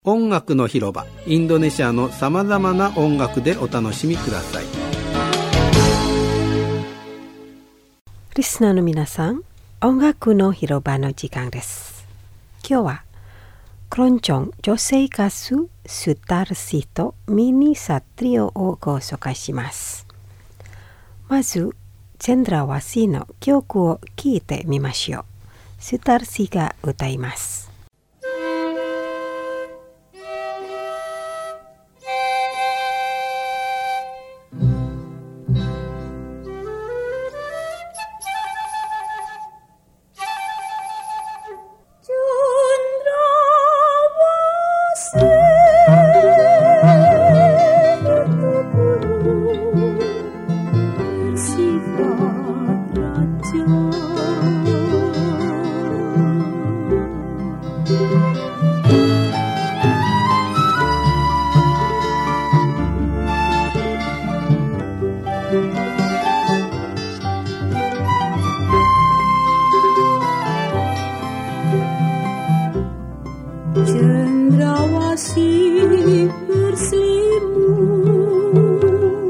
音楽の広場、インドネシアのさまざまな音楽でお楽しみください。 リスナーの皆さん、音楽の広場の時間です。今日はクロンチョン女性歌手スタルシーとミニサトリオをご紹介します。まずチェンドラワシーの曲を聴いてみましょう。スタルシーが歌います。 Cendrawasih berselimut,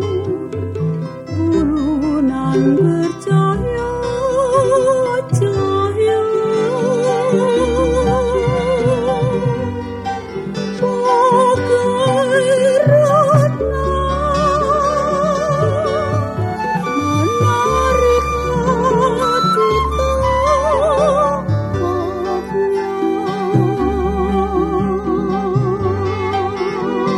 bulan bercahaya-cahaya, bagai ratna menarik hati tampaknya.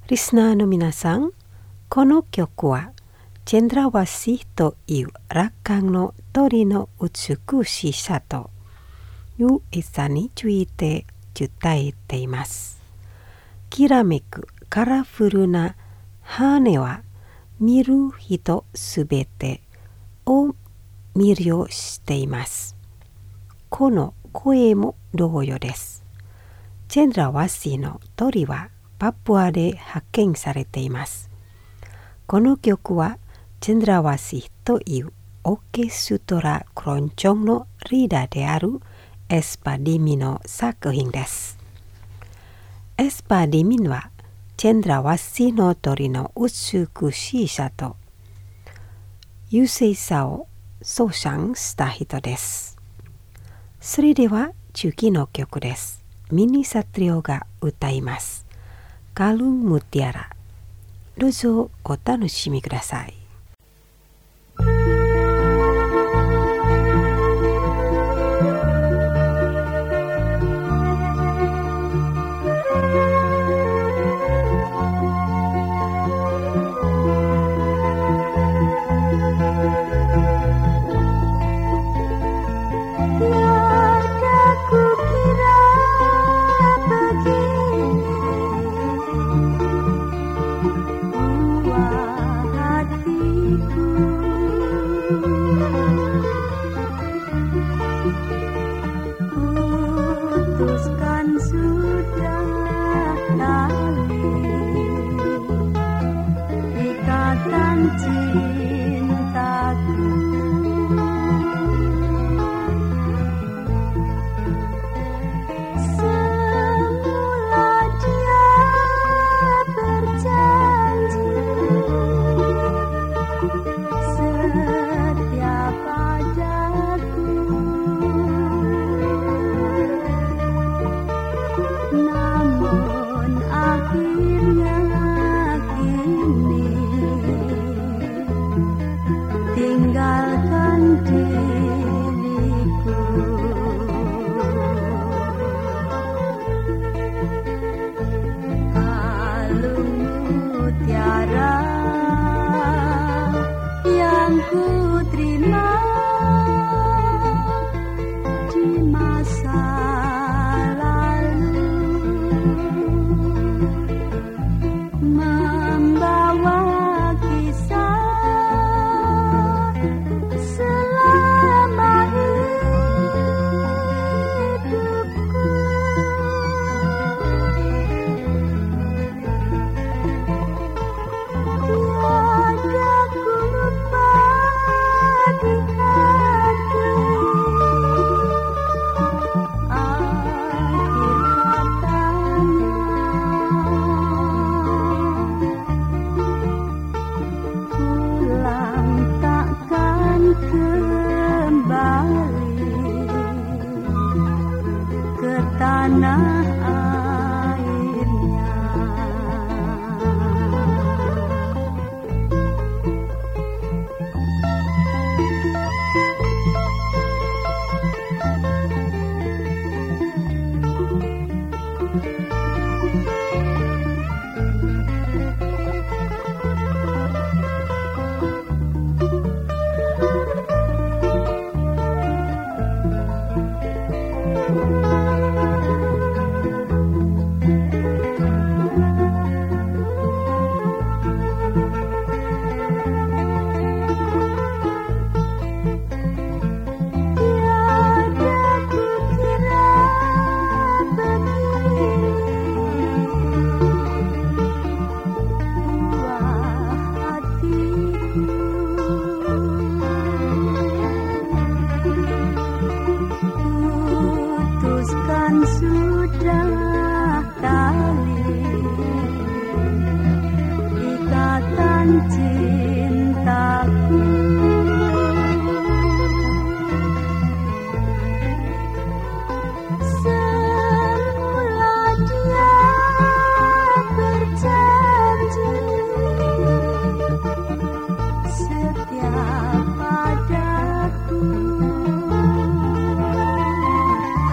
リスナーの皆さん、この曲はチェンドラワシという楽観の鳥の美しさという餌について伝えています。きらめくカラフルな羽は見る人すべてを魅了しています。この声も同様です。チェンドラワシの鳥はパプアで発見されています。この曲はチェンドラワシというオーケストラクロンチョンのリーダーであるエスパディミの作品です。エスパディミはチェンドラワシの鳥の美しさと優勢さを称賛した人です。それでは次の曲です。ミニサトリオが歌います。Kalung Mutiara。どうぞお楽しみください。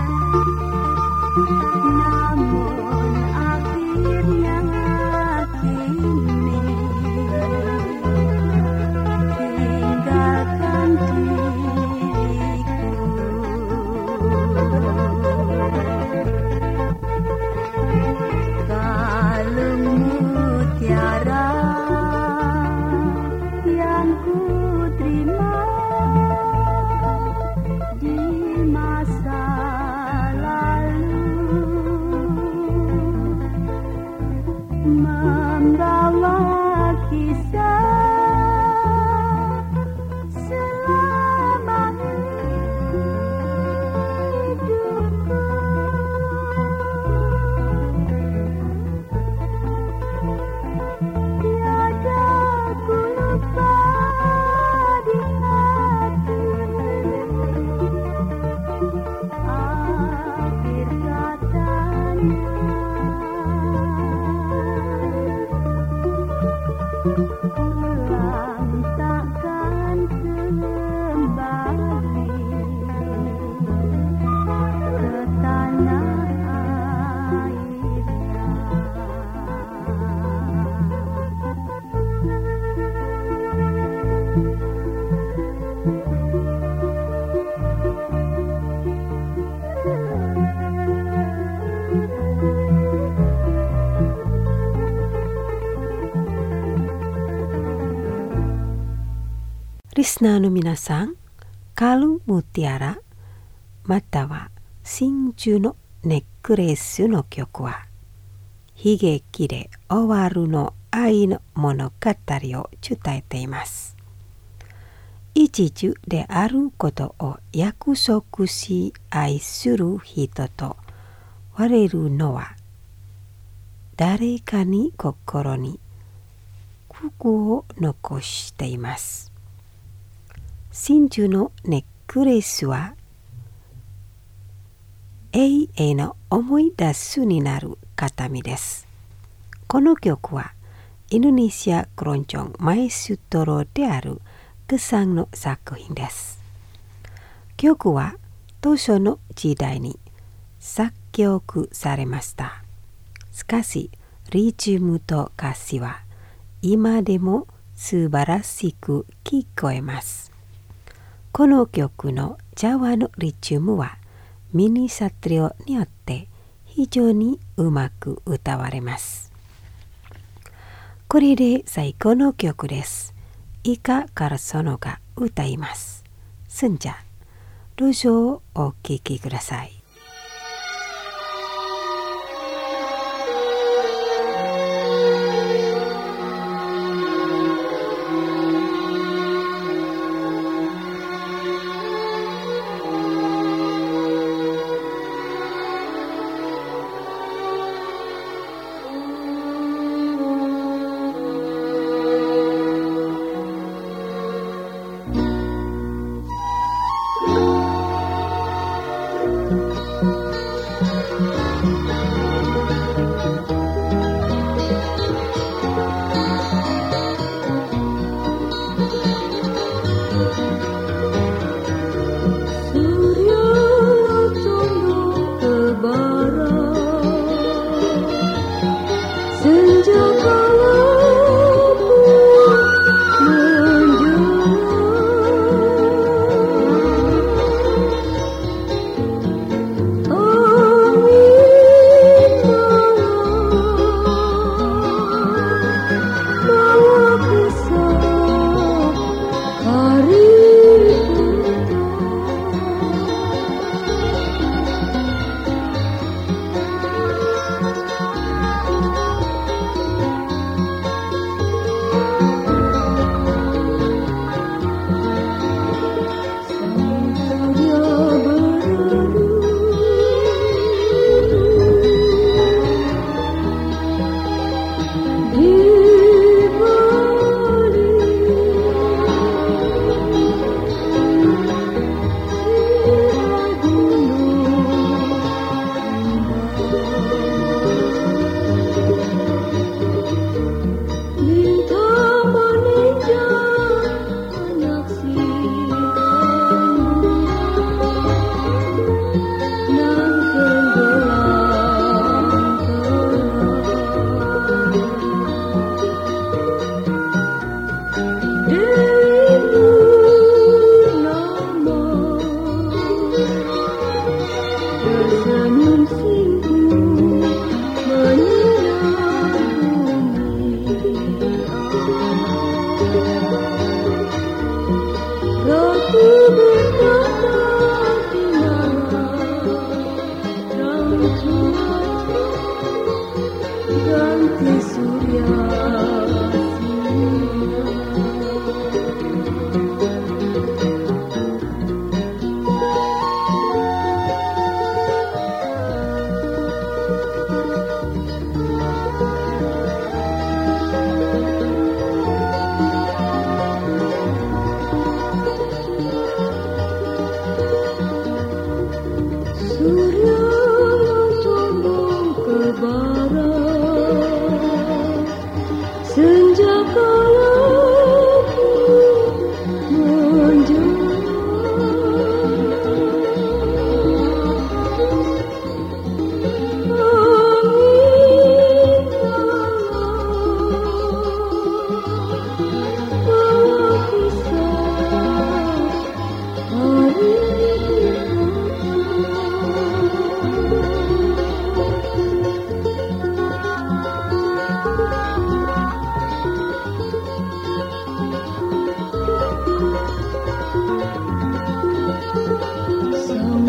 Namun akhirnya Kalung mutiara yang ku terima di masa lalu, membawa kisah selama hidupku. Tiada ku lupa di hati akhir katanya. Pulang takkan kembali ke tanah airnya. Listenerの皆さん、カルムティアラまたは真珠のネックレスの曲は悲劇で終わるの愛の物語を伝えています。一途であることを約束し愛する人と割れるのは誰かに心に不幸を残しています。真珠のネックレスは永遠の思い出すになる形見です。この曲はインドネシアクロンチョンマエストロであるグサンの作品です。曲は当初の時代に作曲されました。しかしリズムと歌詞は今でも素晴らしく聞こえます。この曲のジャワのリズムはミニサトリオによって非常にうまく歌われます。これで最後の曲です。イカ・カルソノが歌います。そんじゃ、どうぞお聴きください。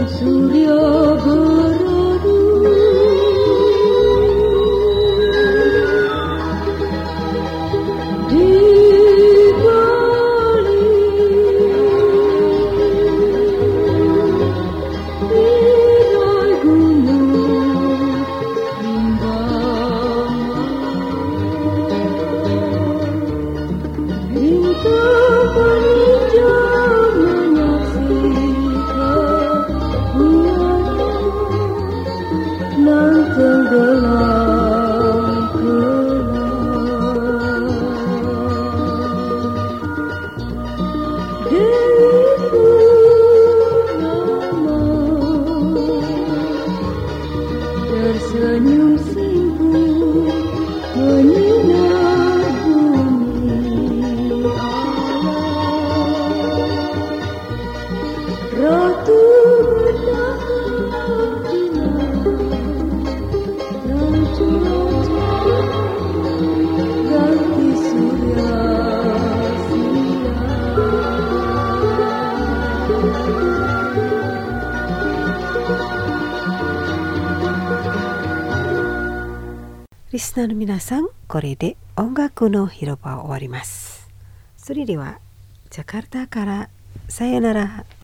surya beradu di tersenyum singgung menyinar bumi alam. Ratu berdalam cuaca ganti surya リスナーの皆さん、これで音楽の広場を終わります。それではジャカルタからさよなら。